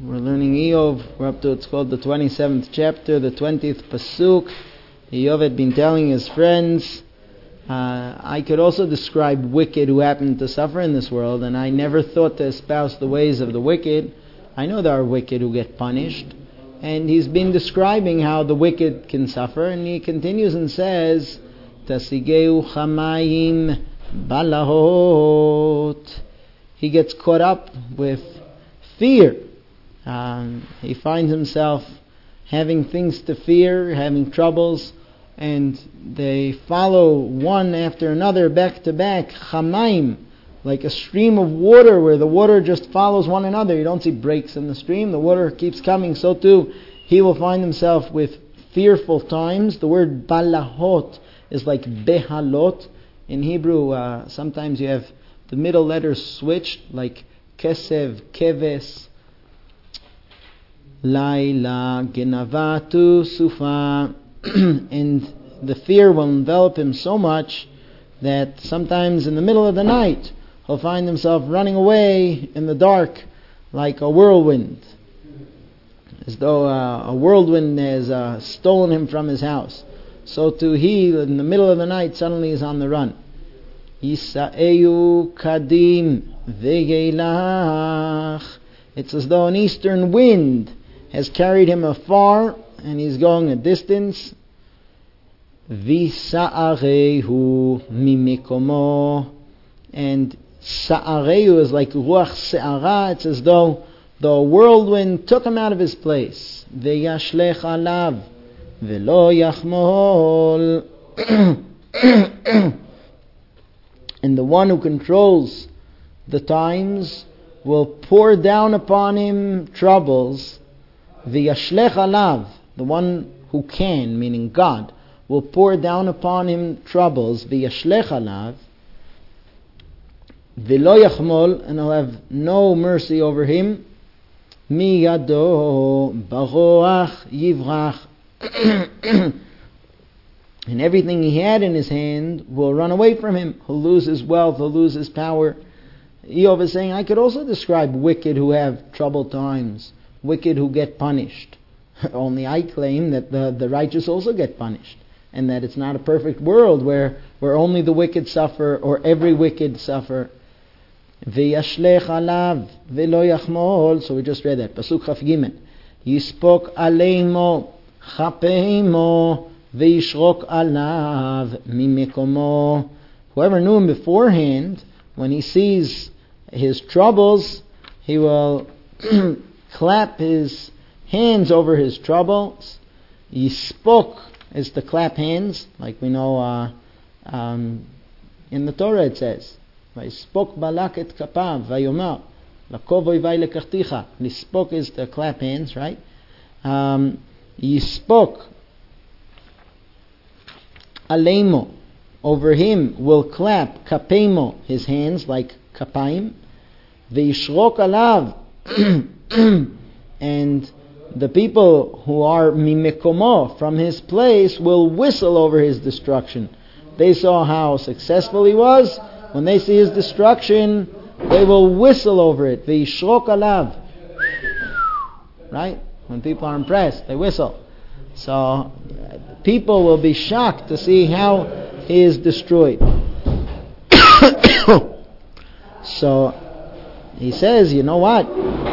We're learning Eov. We're up to, it's called the 27th chapter, the 20th pasuk. Eov had been telling his friends, I could also describe wicked who happen to suffer in this world, and I never thought to espouse the ways of the wicked. I know there are wicked who get punished. And he's been describing how the wicked can suffer, and he continues and says, Tasigeu chamayim balahot. He gets caught up with fear. He finds himself having things to fear, having troubles, and they follow one after another, back to back, chamayim, like a stream of water where the water just follows one another. You don't see breaks in the stream, the water keeps coming. So too, he will find himself with fearful times. The word balahot is like behalot. In Hebrew, sometimes you have the middle letters switched, like kesev, keves, laila, genavatu, sufa, and the fear will envelop him so much that sometimes in the middle of the night he'll find himself running away in the dark like a whirlwind, as though a whirlwind has stolen him from his house. So too he, in the middle of the night, suddenly is on the run. Yisa'eyu kadim vegeilach. It's as though an eastern wind has carried him afar and he's going a distance. Visa'arehu mimikomo. And sa'arehu is like ruach se'ara. It's as though the whirlwind took him out of his place. Ve'yashlech alav ve'lo yachmol. And the one who controls the times will pour down upon him troubles. V'yashlech alav, the one who can, meaning God, will pour down upon him troubles. V'yashlech alav, v'lo yachmol, and he'll have no mercy over him. Mi yado baroach yivrach. And everything he had in his hand will run away from him. He'll lose his wealth, he'll lose his power. Eov is saying, I could also describe wicked who have troubled times, wicked who get punished. Only I claim that the righteous also get punished, and that it's not a perfect world where only the wicked suffer or every wicked suffer. V'yashlech alav v'lo yachmol. So we just read that. Pasuk Chaf Gimel. Yispok aleimo chapeimo v'yishrok alav mimikomo. Whoever knew him beforehand, when he sees his troubles, he will clap his hands over his troubles. Yispok is to clap hands, like we know in the Torah it says, Yispok balak et kapav vayomar lakov oivai lekachticha. Yispok is to clap hands, right? Yispok aleimo, over him will clap kapeimo, his hands, like kapaim. V'yishrok alav, and the people who are mimekomo, from his place, will whistle over his destruction. They saw how successful he was. When they see his destruction, they will whistle over it. V'yishrok alav, right? When people are impressed, they whistle. So people will be shocked to see how he is destroyed. So he says, you know what?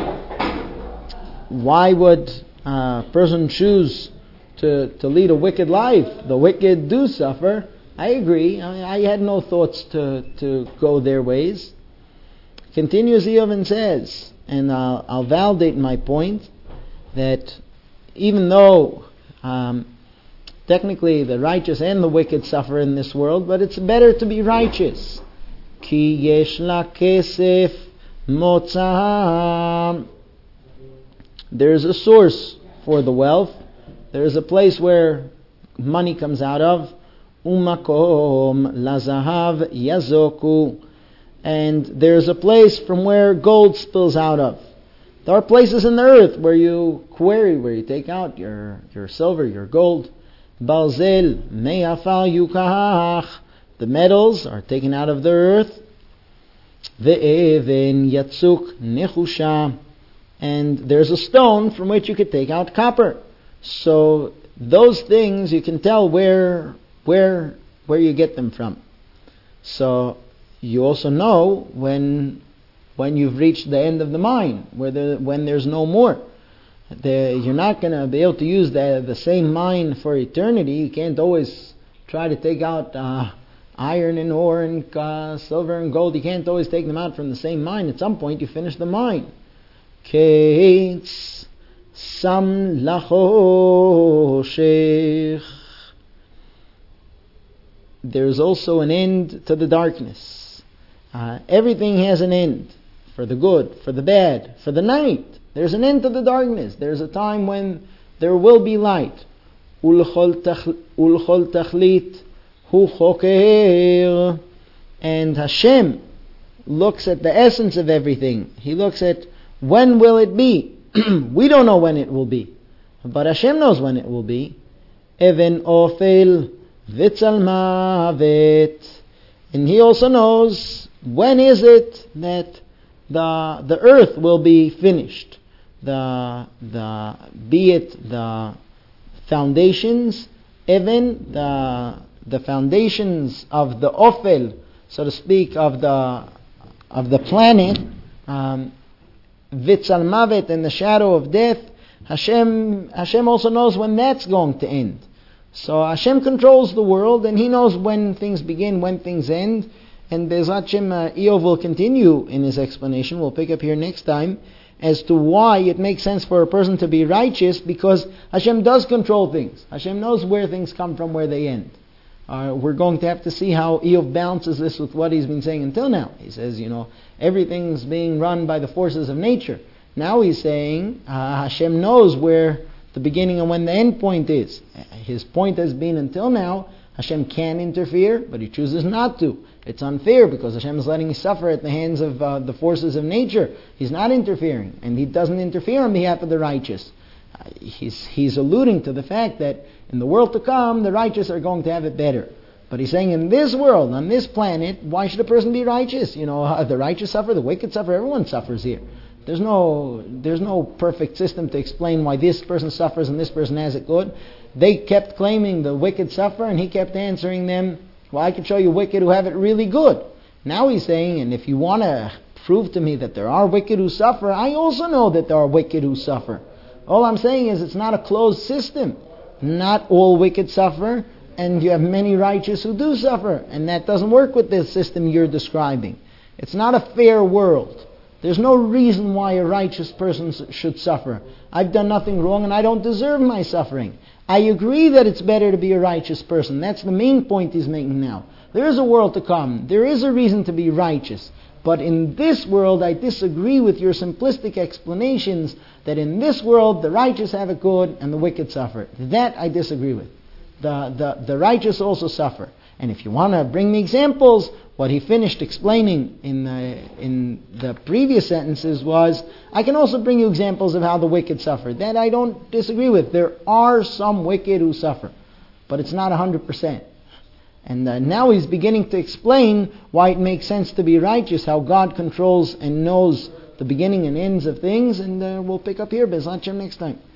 Why would a person choose to lead a wicked life? The wicked do suffer. I agree. I had no thoughts to go their ways. Continues Eov and says, and I'll validate my point, that even though technically the righteous and the wicked suffer in this world, but it's better to be righteous. Ki yesh la kesef motzah. There is a source for the wealth. There is a place where money comes out of. Umakom lazahav yazoku. And there is a place from where gold spills out of. There are places in the earth where you quarry, where you take out your silver, your gold. Balzel me'afal yukach. The metals are taken out of the earth. Ve'even yatzuk nechusha. and there's a stone from which you could take out copper. So those things you can tell where you get them from. So you also know when you've reached the end of the mine, when there's no more. You're not going to be able to use the same mine for eternity. You can't always try to take out iron and ore and silver and gold. You can't always take them out from the same mine. At some point you finish the mine. Kates sam lachoshech. There's also an end to the darkness. Everything has an end. For the good, for the bad, for the night. There's an end to the darkness. There's a time when there will be light. Ulchol tachlit hu choker. And Hashem looks at the essence of everything. He looks at when will it be. We don't know when it will be, but Hashem knows when it will be. Even ofel vitzal mavet. And He also knows when is it that the earth will be finished. Be it the foundations, even the foundations of the ofel, so to speak, of the planet, vitzal mavet, in the shadow of death. Hashem also knows when that's going to end. So Hashem controls the world, and He knows when things begin, when things end. And Be'ezrat Hashem, Eov will continue in his explanation. We'll pick up here next time as to why it makes sense for a person to be righteous, because Hashem does control things. Hashem knows where things come from, where they end. We're going to have to see how Eov balances this with what he's been saying until now. He says, everything's being run by the forces of nature. Now he's saying Hashem knows where the beginning and when the end point is. His point has been until now, Hashem can interfere, but He chooses not to. It's unfair because Hashem is letting you suffer at the hands of the forces of nature. He's not interfering, and He doesn't interfere on behalf of the righteous. He's alluding to the fact that in the world to come, the righteous are going to have it better. But He's saying in this world, on this planet, why should a person be righteous? The righteous suffer, the wicked suffer, everyone suffers here. There's no perfect system to explain why this person suffers and this person has it good. They kept claiming the wicked suffer, and He kept answering them, well, I can show you wicked who have it really good. Now He's saying, and if you want to prove to me that there are wicked who suffer, I also know that there are wicked who suffer. All I'm saying is it's not a closed system. Not all wicked suffer, and you have many righteous who do suffer. And that doesn't work with the system you're describing. It's not a fair world. There's no reason why a righteous person should suffer. I've done nothing wrong and I don't deserve my suffering. I agree that it's better to be a righteous person. That's the main point he's making now. There is a world to come. There is a reason to be righteous. But in this world, I disagree with your simplistic explanations that in this world, the righteous have it good and the wicked suffer. That I disagree with. The righteous also suffer. And if you want to bring me examples, what he finished explaining in the previous sentences was, I can also bring you examples of how the wicked suffer. That I don't disagree with. There are some wicked who suffer, but it's not 100%. And now he's beginning to explain why it makes sense to be righteous, how God controls and knows the beginning and ends of things, and we'll pick up here, Be'ezrat Hashem, next time.